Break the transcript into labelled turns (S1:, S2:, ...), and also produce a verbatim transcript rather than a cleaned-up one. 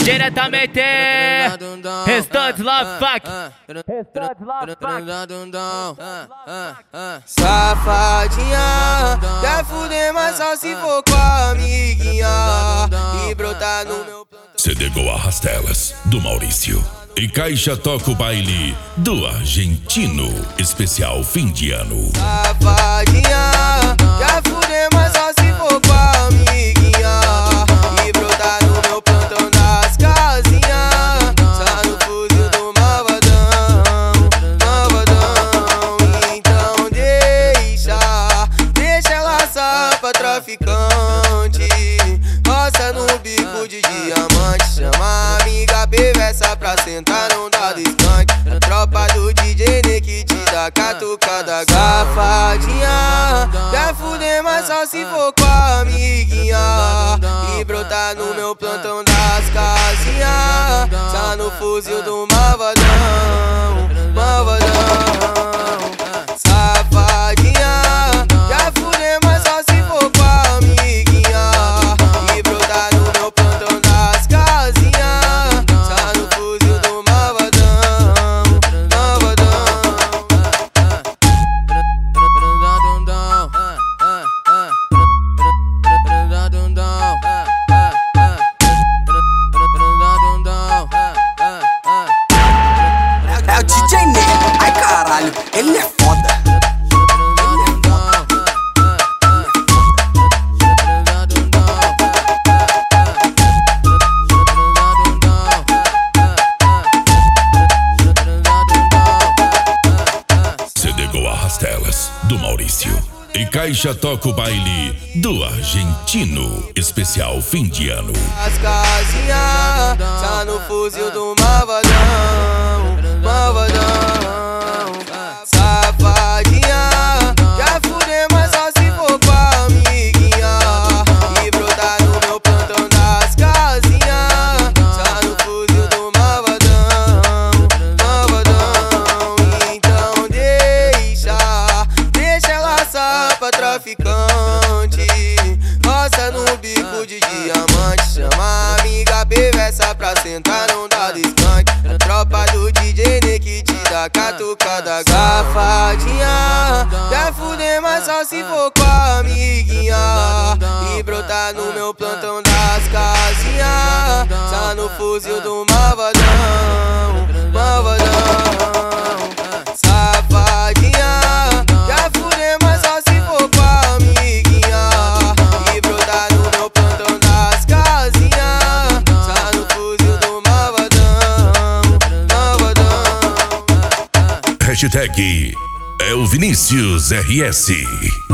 S1: Diretamente Restantes Love Fuck. Restantes Love Fuck.
S2: Safadinha, quer fuder, mas só se for com a amiguinha e brotar no meu plantão.
S3: C D Go Arrastelas, do Maurício. E Caixa toca o baile do argentino. Especial fim de ano.
S2: Safadinha, quer fuder, mas só se for com a amiguinha e brotar no meu plantão das casinhas. Só no fuzil do malvadão, malvadão. Então deixa, deixa ela só pra traficante. Roça no bico de diamante. Chama a amiga perversa pra sentar, não dá descante. A tropa do D J Nick te dá catucada. Safadinha, quer fuder, mas só se for com a amiguinha e brotar no meu plantão das casinhas. Só no fuzil do malvadão, malvadão. Safadinha, quer fuder, mas só se for com a amiguinha e brotar no meu plantão das casinhas. Só no fuzil do malvadão, malvadão.
S4: É o D J Nego, ai caralho, ele é foda.
S3: C D Go Arrastelas, do Maurício. E Caixa toca o baile do argentino. Especial fim de ano.
S2: As casinhas, só no fuzil do malvadão, malvadão. Safadinha, quer fuder, mas só se for com a amiguinha e brotar no meu plantão das casinhas. Só no fuzil do malvadão, malvadão. Então deixa, deixa ela só pra traficante. Roça no bico de diamante. Chama a amiga perversa pra sentar, não dá descante. A tropa do D J Nick te dá catucada. Safadinha, quer fuder, mas só se for com a amiguinha e brotar no meu plantão das casinhas. Só no fuzil do malvadão, malvadão. Safadinha, quer fuder, mas só se for com a amiguinha e brotar no meu plantão das casinhas. Só no fuzil do malvadão, malvadão.
S3: Hashtag é o Vinícius R S.